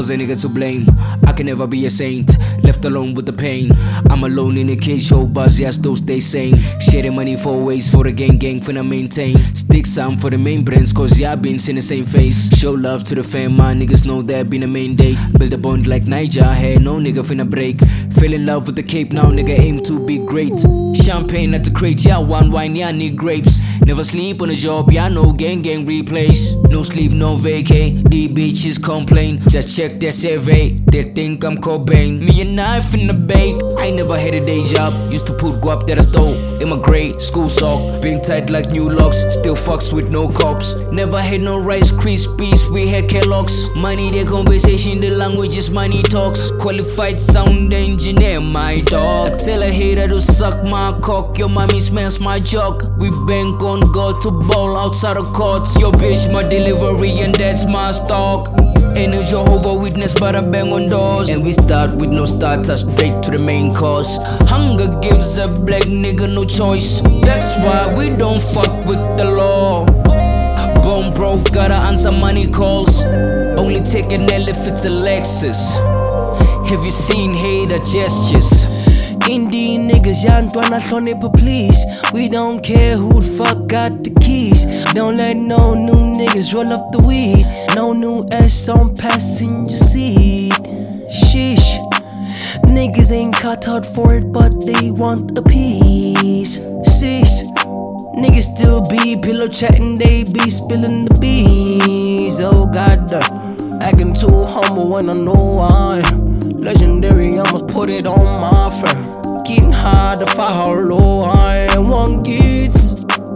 was a nigga to blame. I can never be a saint, left alone with the pain. I'm alone in a cage, show buzz, yes, those stay sane. Sharing money for ways for the gang finna maintain. Stick some for the main brands, cause yeah, I been seeing the same face. Show love to the fam, my niggas know that been a main day. Build a bond like Niger, hey, no nigga finna break. Fell in love with the cape, now nigga aim to be great. Champagne at the crate, yeah, one wine, yeah, need grapes. Never sleep on a job, yeah, no gang replays. No sleep, no vacay, these bitches complain. Just check their survey, they think I'm Cobain. Me a knife in the bake, I never had a day job. Used to put guap that I stole in my grey school sock. Been tight like new locks, still fucks with no cops. Never had no Rice Krispies, we had Kellogg's. Money, their conversation, the language is money talks. Qualified sound engineer, my dog. I tell a hater to suck my cock, your mommy smells my jug. We bank on God to ball outside of courts. Your bitch, my delivery, and that's my stock. Ain't no Jehovah Witness, but I bang on doors. And we start with no starter, straight to the main course. Hunger gives a black nigga no choice. That's why we don't fuck with the law. Bone broke, gotta answer money calls. Only take an L if it's a Lexus. Have you seen hater gestures? Indie niggas, young Dwana Hlonipha, please. We don't care who the fuck got the keys. Don't let no new niggas roll up the weed. No new S on passenger seat. Sheesh. Niggas ain't cut out for it, but they want a piece. Sheesh. Niggas still be pillow chatting, they be spilling the beans. Oh god, acting too humble when I know I am legendary, I must put it on my friend. Getting high to find how low I am. One gets.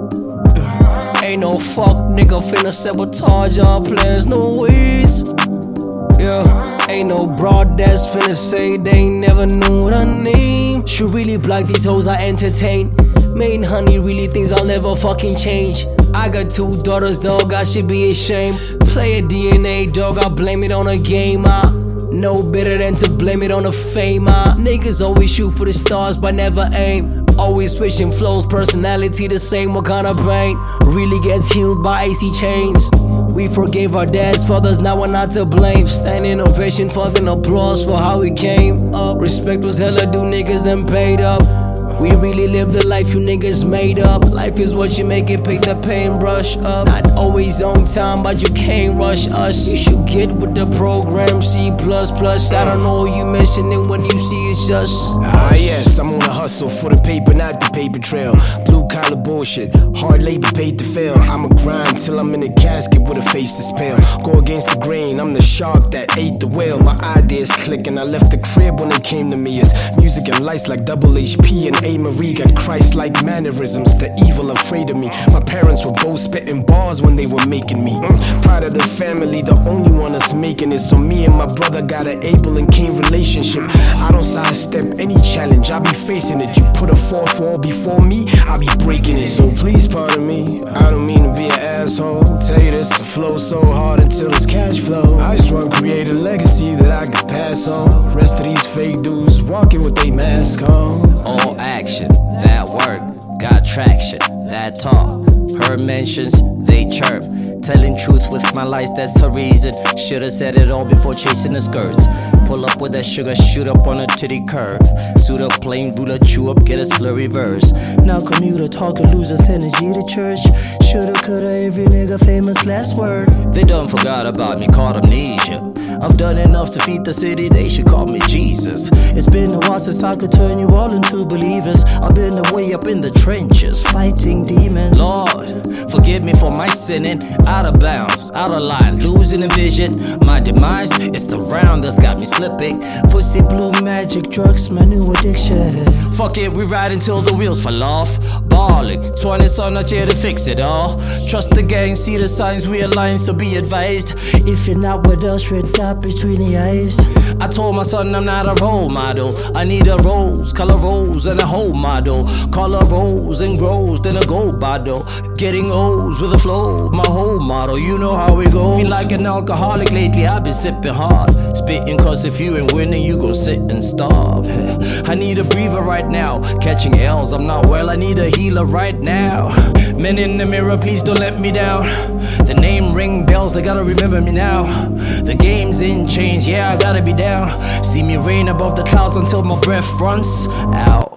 Ain't no fuck nigga finna sabotage our plans, no ways. Yeah, ain't no broad that's finna say they never knew the name. She really block these hoes I entertain. Main honey really thinks I'll never fucking change. I got 2 daughters, dog, I should be ashamed. Play a DNA, dog, I blame it on a game. I know better than to blame it on the fame. Niggas always shoot for the stars but never aim. Always switching flows, personality the same. What kind of brain really gets healed by AC chains? We forgave our dads, fathers, now we're not to blame. Standing ovation, fucking applause for how we came up. Respect was hella due, niggas then paid up. We really live the life you niggas made up. Life is what you make it, pick the paintbrush up. Not always on time, but you can't rush us. You should get with the program C++. I don't know you mention it when you see it's just yes, I'm on a hustle for the paper, not the paper trail. Blue collar bullshit, hard labor paid to fail. I'ma grind till I'm in a casket with a face that's pale. Go against the grain, I'm the shark that ate the whale. My ideas clicking, I left the crib when it came to me. It's music and lights like double HP and A. Marie got Christ-like mannerisms, the evil afraid of me. My parents were both spitting bars when they were making me. Proud of the family, the only one that's making it. So me and my brother got an Abel and Cain relationship. I don't sidestep any challenge, I be facing it. You put a 4th wall before me, I be breaking it. So please pardon me, I don't mean to be an asshole. Tell you this, the flow so hard until it's cash flow. I just wanna create a legacy that I can pass on. Rest of these fake dudes walking with they mask on. All action, that work, got traction, that talk. Heard mentions, they chirp. Telling truth with my lies, that's a reason. Should've said it all before chasing the skirts. Pull up with that sugar, shoot up on a titty curve. Suit up, plain ruler, chew up, get a slurry verse. Now commuter talking, losers energy to church. Shoulda, coulda, every nigga famous last word. They done forgot about me, caught amnesia. I've done enough to feed the city, they should call me Jesus. It's been a while since I could turn you all into believers. I've been way up in the trenches, fighting demons. Lord, forgive me for my sinning. Out of bounds, out of line, losing the vision. My demise is the round that's got me slipping. Pussy, blue magic, drugs, my new addiction. Fuck it, we ride until the wheels fall off. Balling, 20s on a chair to fix it all. Trust the gang, see the signs we align, so be advised. If you're not with us, red dot between the eyes. I told my son I'm not a role model. I need a rose, color rose, and a whole model. Color rose and grows, then a gold bottle. Getting O's with a flow, my whole model. You know how it goes. Feel like an alcoholic lately, I've been sipping hard. Spitting cause if you ain't winning, you gon' sit and starve. I need a breather right now. Catching L's, I'm not well, I need a healer right now. Men in the mirror, please don't let me down. The name ring bells girls, they gotta remember me now. The game's in change, yeah, I gotta be down. See me reign above the clouds until my breath runs out.